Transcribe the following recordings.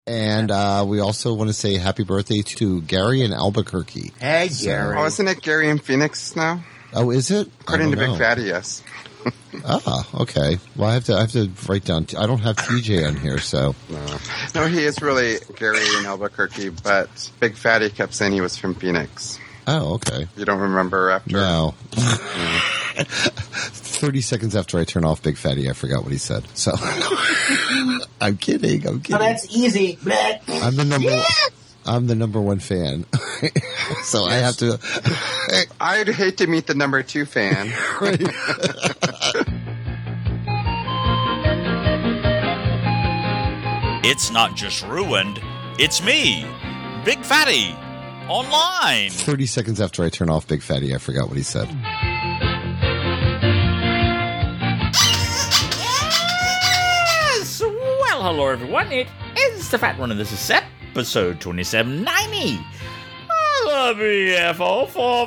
And we also want to say happy birthday to Gary in Albuquerque. Hey, Gary. Oh, isn't it Gary in Phoenix now? Oh, is it? According to Big Fatty, yes. Okay. Well, I have to write down. I don't have TJ on here, so. No, he is really Gary in Albuquerque, but Big Fatty kept saying he was from Phoenix. Oh, okay. You don't remember after? No. 30 seconds after I turn off Big Fatty, I forgot what he said. So, I'm kidding. Oh, that's easy. I'm the number one fan. So yes. I have to. I'd hate to meet the number 2 fan. Right. It's not just ruined, it's me, Big Fatty, online. 30 seconds after I turn off Big Fatty, I forgot what he said. Yes! Well, hello everyone, it is the Fat One, and this is episode 2790 of the BFO for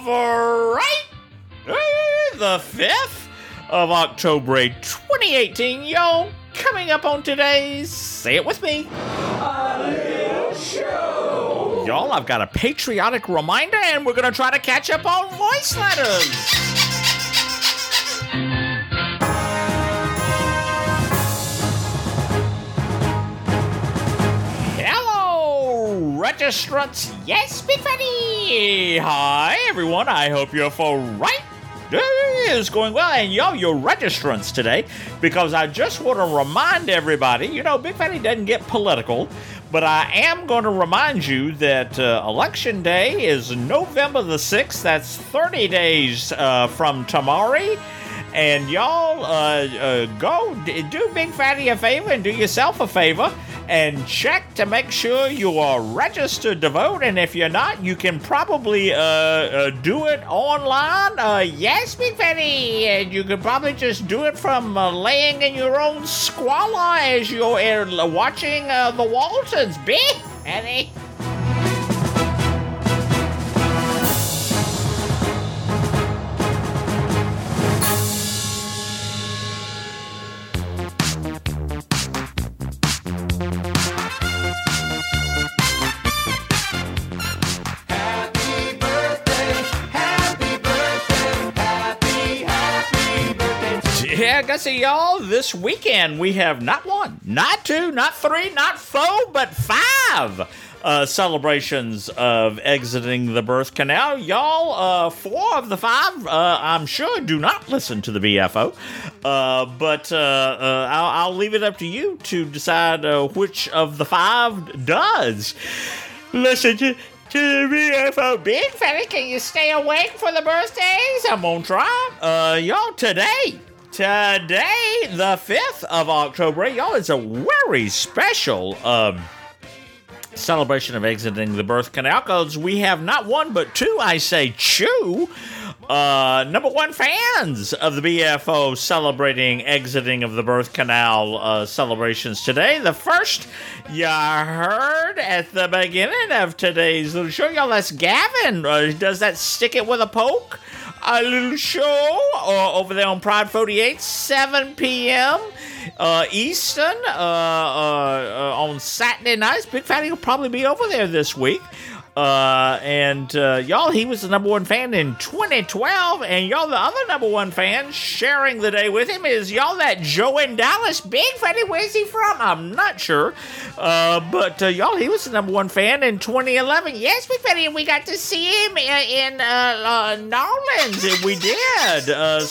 the 5th of October 2018, yo. Coming up on today's, say it with me, A Little Show. Y'all, I've got a patriotic reminder, and we're going to try to catch up on voice letters. Hello, registrants. Yes, Big Fatty. Hi, everyone. I hope you're for right. Is going well, and y'all, your registrants today, because I just want to remind everybody, Big Fatty doesn't get political, but I am going to remind you that Election Day is November the 6th. That's 30 days from tomorrow. And y'all, go do Big Fatty a favor and do yourself a favor and check to make sure you are registered to vote. And if you're not, you can probably do it online. Yes, Big Fatty. And you could probably just do it from laying in your own squalor as you're watching the Waltons. Big Fatty. Yeah, I gotta say, y'all, this weekend we have not 1, not 2, not 3, not 4, but 5 celebrations of exiting the birth canal. Y'all, 4 of the 5, I'm sure, do not listen to the BFO, but I'll leave it up to you to decide which of the 5 does listen to the BFO. Big Fatty, can you stay awake for the birthdays? I'm gonna try. Y'all, today, the 5th of October, y'all, it's a very special celebration of exiting the birth canal, because we have not 1 but 2, I say, number 1 fans of the BFO celebrating exiting of the birth canal celebrations today. The first you heard at the beginning of today's little show, y'all, that's Gavin. Does that Stick It With a Poke? A little show over there on Pride 48, 7 p.m. Eastern on Saturday nights. Big Fatty will probably be over there this week. Y'all, he was the number 1 fan in 2012, and y'all, the other number 1 fan sharing the day with him is, y'all, that Joe in Dallas. Big Fatty, where's he from? I'm not sure. But y'all, he was the number 1 fan in 2011. Yes, Big Fatty, and we got to see him in New Orleans, and we did.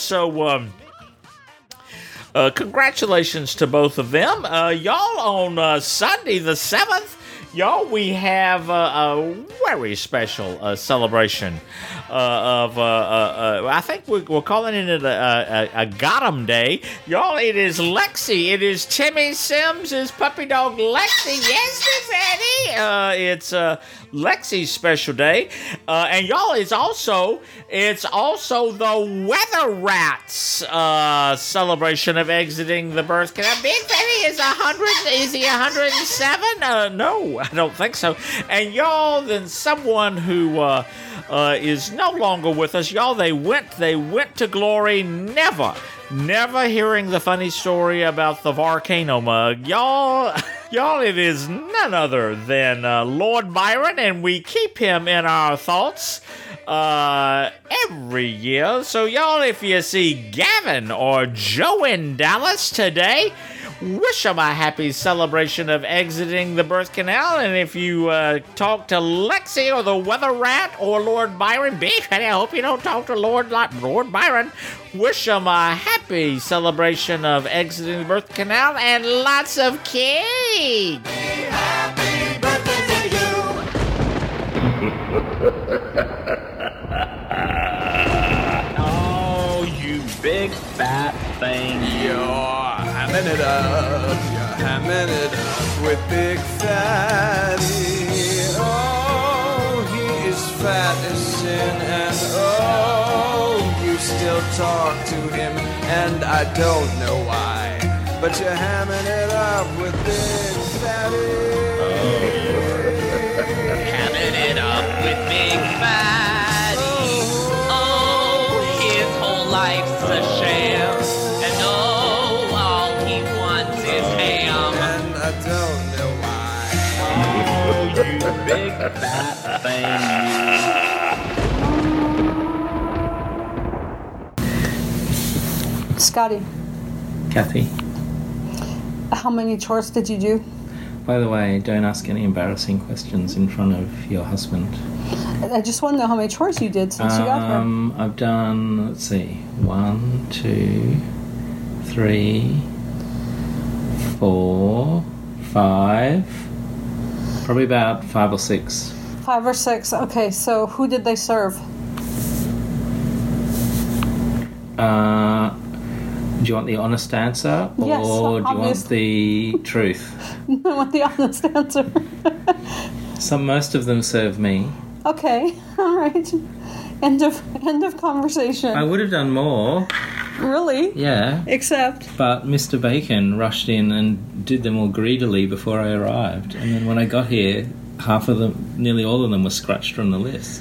Congratulations to both of them. Y'all, on Sunday the 7th, y'all, we have a very special celebration of, I think we're calling it a Gotham Day. Y'all, it is Lexi. It is Timmy Sims' puppy dog, Lexi. Yes, Big Fatty. It's Lexi's special day. And y'all, it's also the Weather Rats celebration of exiting the birth canal. Big Fatty is 100. Is he 107? No, I don't think so. And y'all, then someone who is no longer with us. Y'all, they went to glory, never hearing the funny story about the volcano mug. Y'all, Y'all, it is none other than Lord Byron, and we keep him in our thoughts every year. So, y'all, if you see Gavin or Joe in Dallas today, wish them a happy celebration of exiting the birth canal. And if you talk to Lexi or the Weather Rat or Lord Byron, big fan, I hope you don't talk to Lord Byron. Wish them a happy celebration of exiting the birth canal and lots of cake. Happy birthday to Oh, you big fat thing. You're hamming it up with Big Fatty. Oh, he is fat as sin, and oh, you still talk to him, and I don't know why, but you're hamming it up with Big Fatty. Hamming it up with Big Fatty. Oh, his whole life's a sham. And oh, all he wants is ham. And I don't know why. Oh, you big fat thing. Scotty, Kathy, how many chores did you do? by the way, don't ask any embarrassing questions in front of your husband. I just want to know how many chores you did since you got here. I've done, let's see, 1, 2, 3, 4, 5, probably about 5 or 6. 5 or 6. Okay, so who did they serve? Do you want the honest answer, or Yes, do you want obviously. the truth? I want the honest answer. Most of them serve me. Okay, all right. End of conversation. I would have done more, Really? yeah, Except? but Mr. Bacon rushed in and did them all greedily before I arrived, and then when I got here, half of them, nearly all of them, were scratched from the list.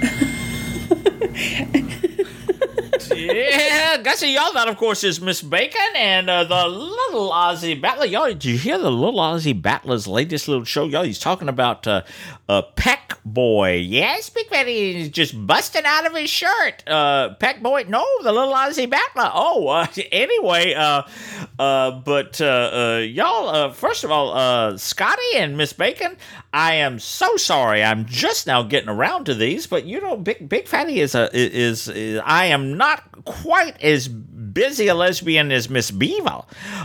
Yeah, Gussie, y'all, that, of course, is Miss Bacon and the Little Aussie Battler. Y'all, did you hear the Little Aussie Battler's latest little show? Y'all, he's talking about Peck Boy. Yes, Big Fatty is just busting out of his shirt. Peck Boy, no, the Little Aussie Battler. Oh, anyway, but y'all, first of all, Scotty and Miss Bacon, I am so sorry. I'm just now getting around to these, but you know, Big Fatty is I am not quite as busy a lesbian as Miss Beaver,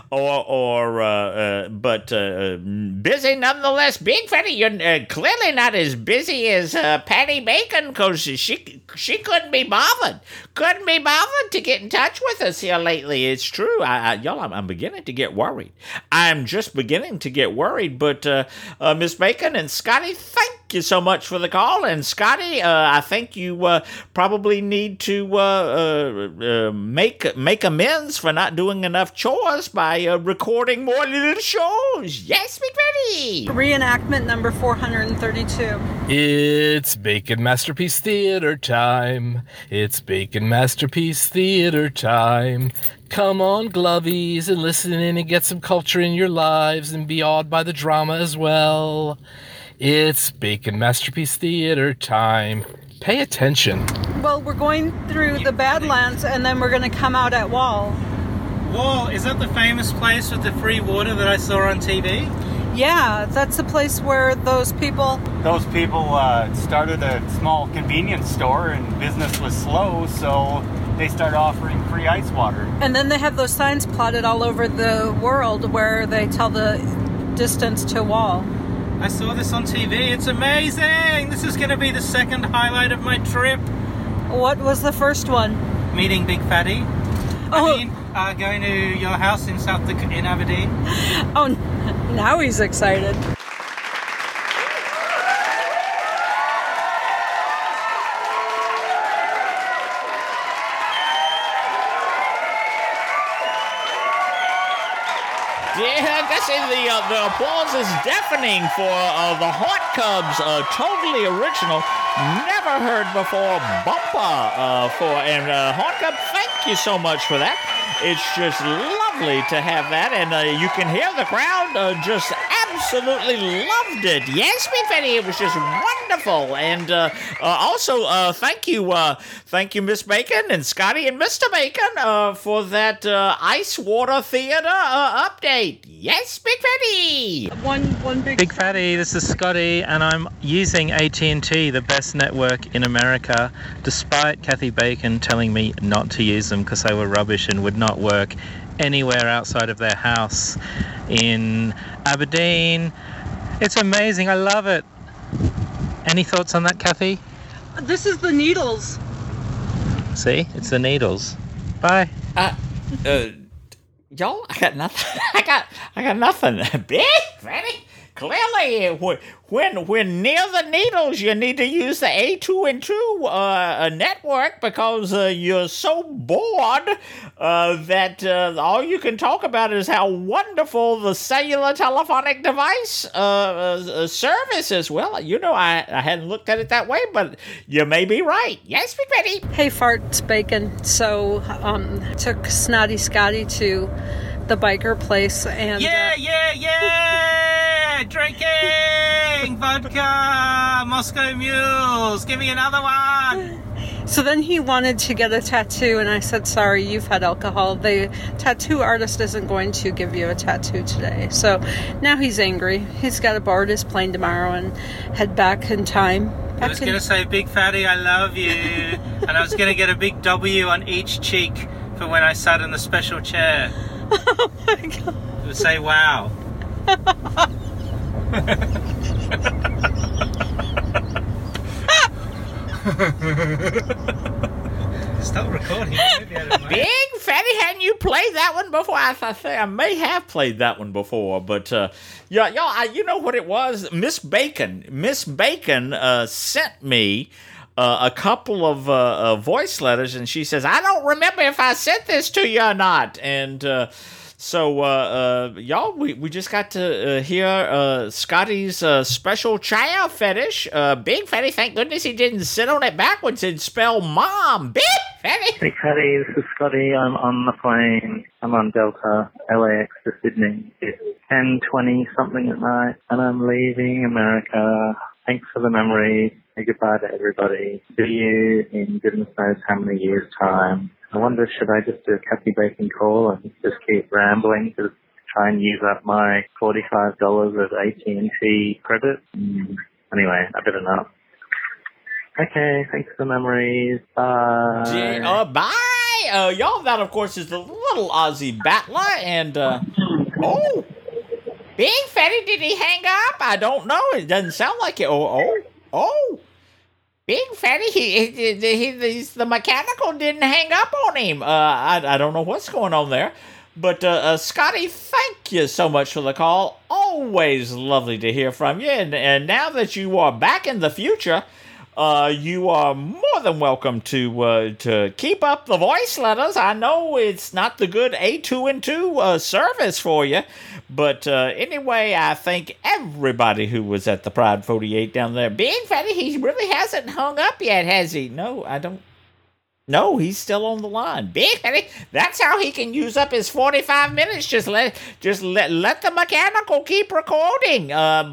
but busy nonetheless. Big Fatty, you're clearly not as busy as Patty Bacon, because she couldn't be bothered. Couldn't be bothered to get in touch with us here lately. It's true. Y'all, I'm beginning to get worried. I'm just beginning to get worried, but Miss Bacon and Scotty, thank you so much for the call. And Scotty, I think you probably need to make amends for not doing enough chores by recording more little shows. Yes, Big Fatty. Reenactment number 432. It's Bacon Masterpiece Theater time. It's Bacon Masterpiece Theater time. Come on, Glovies, and listen in and get some culture in your lives and be awed by the drama as well. It's Bacon Masterpiece Theater time. Pay attention. Well, we're going through the Badlands, and then we're going to come out at Wall. Wall, is that the famous place with the free water that I saw on TV? Yeah, that's the place where those people started a small convenience store and business was slow, so they started offering free ice water. And then they have those signs plotted all over the world where they tell the distance to Wall. I saw this on TV. It's amazing! This is going to be the second highlight of my trip. What was the first one? Meeting Big Fatty. Oh. Going to your house in in Aberdeen. Oh, now he's excited. Yeah, I guess the applause is deafening for the Hot Cubs, totally original, never heard before bumper and Hot Cub, thank you so much for that. It's just lovely to have that, and you can hear the crowd just absolutely loved it. Yes, Big Fatty, it was just wonderful. And also, thank you, Miss Bacon and Scotty and Mr. Bacon for that Ice Water Theater update. Yes, Big Fatty. One Big Fatty, this is Scotty, and I'm using AT&T, the best network in America, despite Kathy Bacon telling me not to use them because they were rubbish and would not work anywhere outside of their house in Aberdeen. It's amazing. I love it. Any thoughts on that, Kathy? This is the Needles. See? It's the Needles. Bye. Y'all, I got nothing. I got nothing. Big Fatty, clearly, when near the Needles, you need to use the A2&2 network because you're so bored that all you can talk about is how wonderful the cellular telephonic device service is. Well, you know, I hadn't looked at it that way, but you may be right. Yes, Big Fatty. Hey, Farts Bacon. So, took Snotty Scotty to the biker place and... Yeah! Drinking! Vodka! Moscow Mules! Give me another one! So then he wanted to get a tattoo, and I said, sorry, you've had alcohol. The tattoo artist isn't going to give you a tattoo today. So now he's angry. He's got to board his plane tomorrow and head back in time. I was going to say, Big Fatty, I love you. And I was going to get a big W on each cheek for when I sat in the special chair. Oh my God. It would say, wow. Stop recording. Big Fatty, hadn't you played that one before? I think I may have played that one before, but y'all, you know what it was? Miss Bacon sent me a couple of voice letters, and she says, I don't remember if I sent this to you or not, and so, y'all, we just got to hear Scotty's special child fetish. Big Fatty, thank goodness he didn't sit on it backwards and spell mom. Big Fatty! Big Fatty, this is Scotty. I'm on the plane. I'm on Delta, LAX to Sydney. It's 10:20 something at night, and I'm leaving America. Thanks for the memory. Say goodbye to everybody. See you in goodness knows how many years' time. I wonder, should I just do a Kathy Bacon call and just keep rambling to try and use up my $45 of AT&T credit? Anyway, I better not. Okay, thanks for the memories. Bye. Bye! Y'all, that, of course, is the little Aussie battler, and, oh! Big Fatty, did he hang up? I don't know. It doesn't sound like it. Oh! Big Fatty, he's the mechanical didn't hang up on him. I don't know what's going on there. But, Scotty, thank you so much for the call. Always lovely to hear from you. And now that you are back in the future, you are more than welcome to keep up the voice letters. I know it's not the good A2&2 service for you. But anyway, I think everybody who was at the Pride 48 down there, Big Fatty, he really hasn't hung up yet, has he? No, I don't. No, he's still on the line. Big Fatty, that's how he can use up his 45 minutes. Just let the mechanical keep recording.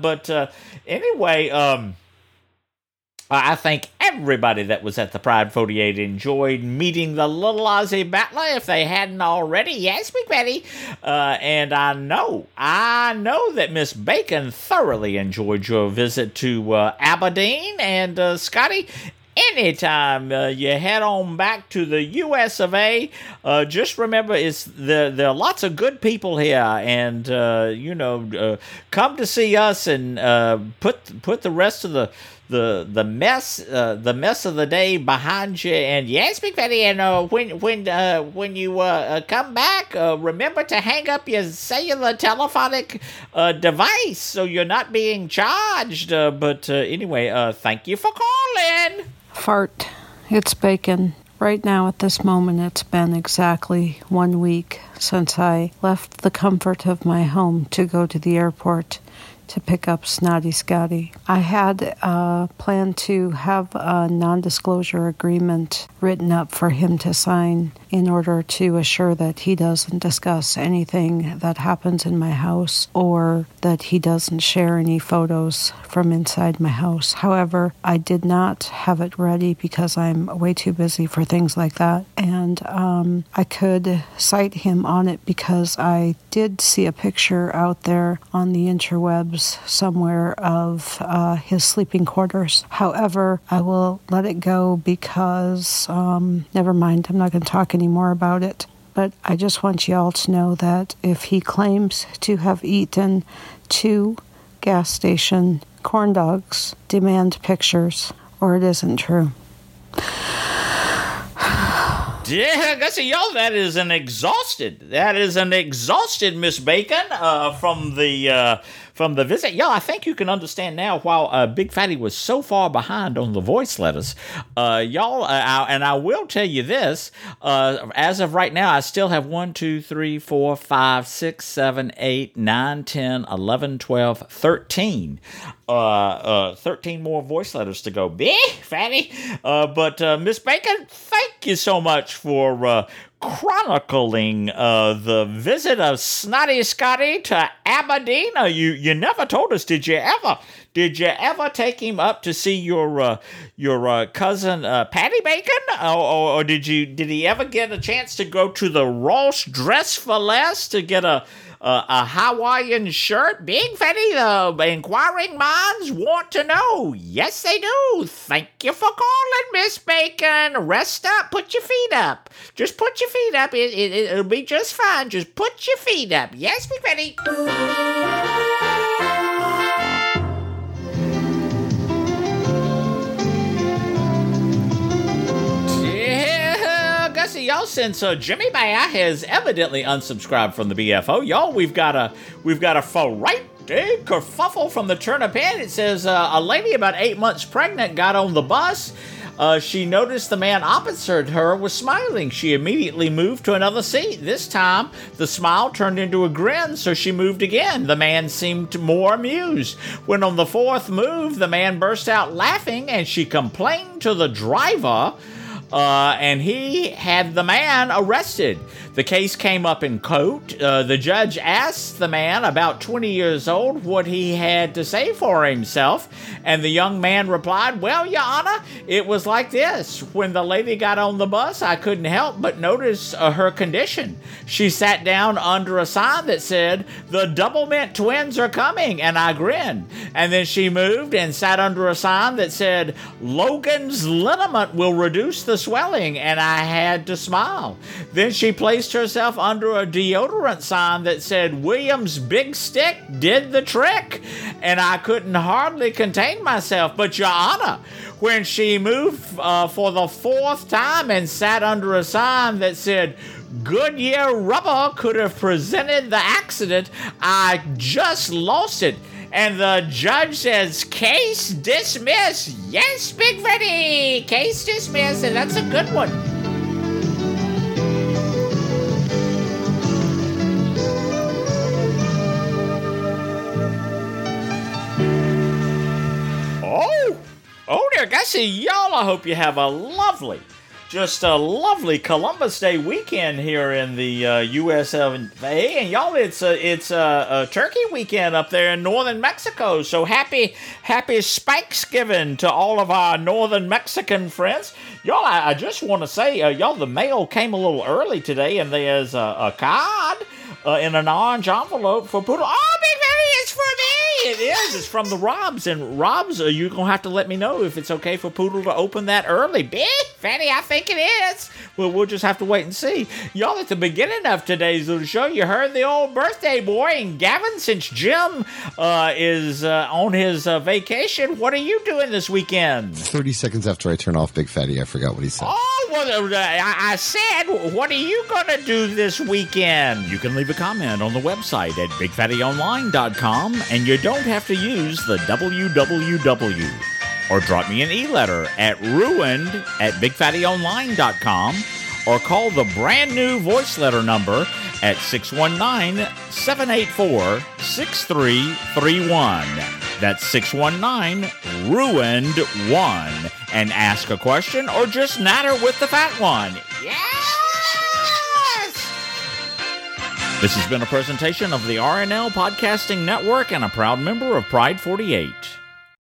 Anyway, I think everybody that was at the Pride 48 enjoyed meeting the little Aussie battler if they hadn't already. Yes, Big Fatty. And I know that Miss Bacon thoroughly enjoyed your visit to Aberdeen. And Scotty, anytime you head on back to the US of A, just remember there are lots of good people here, and come to see us and put the rest of the mess of the day behind you. And yes, Big Fatty, and when you come back, remember to hang up your cellular telephonic device so you're not being charged. Anyway, thank you for calling. Fart, it's Bacon. Right now, at this moment, it's been exactly 1 week since I left the comfort of my home to go to the airport to pick up Snotty Scotty. I had planned to have a non-disclosure agreement written up for him to sign in order to assure that he doesn't discuss anything that happens in my house or that he doesn't share any photos from inside my house. However, I did not have it ready because I'm way too busy for things like that. And I could cite him on it because I did see a picture out there on the interwebs somewhere of his sleeping quarters. However, I will let it go because, never mind, I'm not going to talk anymore about it. But I just want you all to know that if he claims to have eaten 2 gas station corn dogs, demand pictures, or it isn't true. Yeah, Gussie, y'all, that is an exhausted Miss Bacon from the visit. Y'all, I think you can understand now why Big Fatty was so far behind on the voice letters. Y'all, and I will tell you this, as of right now, I still have 1, 2, 3, 4, 5, 6, 7, 8, 9, 10, 11, 12, 13. 13 more voice letters to go. Big Fatty. But Miss Bacon, thank you so much for chronicling the visit of Snotty Scotty to Aberdeen. You never told us. Did you ever take him up to see your cousin Patty Bacon, or did he ever get a chance to go to the Ross Dress for Less to get a Hawaiian shirt? Big Fatty, the inquiring minds want to know. Yes, they do. Thank you for calling, Miss Bacon. Rest up. Put your feet up. Just put your feet up. It'll be just fine. Just put your feet up. Yes, Big Fatty. Gussie, y'all, since Jimmy Bear has evidently unsubscribed from the BFO, y'all, we've got a frightened kerfuffle from the Turnip Inn. It says a lady about 8 months pregnant got on the bus. She noticed the man opposite her was smiling. She immediately moved to another seat. This time, the smile turned into a grin, so she moved again. The man seemed more amused. When on the 4th move, the man burst out laughing, and she complained to the driver, and he had the man arrested. The case came up in court. The judge asked the man, about 20 years old, what he had to say for himself, and the young man replied, "Well, Your Honor, it was like this. When the lady got on the bus, I couldn't help but notice her condition. She sat down under a sign that said, 'The Doublemint twins are coming,' and I grinned. And then she moved and sat under a sign that said, 'Logan's liniment will reduce the swelling,' and I had to smile. Then she placed herself under a deodorant sign that said, 'William's Big Stick did the trick,' and I couldn't hardly contain myself. But Your Honor, when she moved for the 4th time and sat under a sign that said, 'Goodyear rubber could have prevented the accident,' I just lost it." And the judge says, "Case dismissed." Yes, Big Fatty, case dismissed, and that's a good one. Oh there, Gussie, y'all, I hope you have a lovely Columbus Day weekend here in the U.S. of A. And y'all, it's a turkey weekend up there in northern Mexico. So happy Spikesgiving to all of our northern Mexican friends. Y'all, I just want to say, y'all, the mail came a little early today, and there's a card in an orange envelope for Poodle. Oh, Big Fatty, it's for me! It is. It's from the Robs. And Robs, you're going to have to let me know if it's okay for Poodle to open that early. Big Fatty, I think it is. Well, we'll just have to wait and see. Y'all, at the beginning of today's little show, you heard the old birthday boy. And Gavin, since Jim is on his vacation, what are you doing this weekend? 30 seconds after I turn off Big Fatty, I forgot what he said. Oh, well, I said, what are you going to do this weekend? You can leave a comment on the website at BigFattyOnline.com, and you don't have to use the www. Or drop me an e-letter at ruined@BigFattyOnline.com, or call the brand new voice letter number at 619-784-6331. That's 619-RUINED1. And ask a question or just natter with the fat one. Yes! This has been a presentation of the RNL Podcasting Network and a proud member of Pride 48.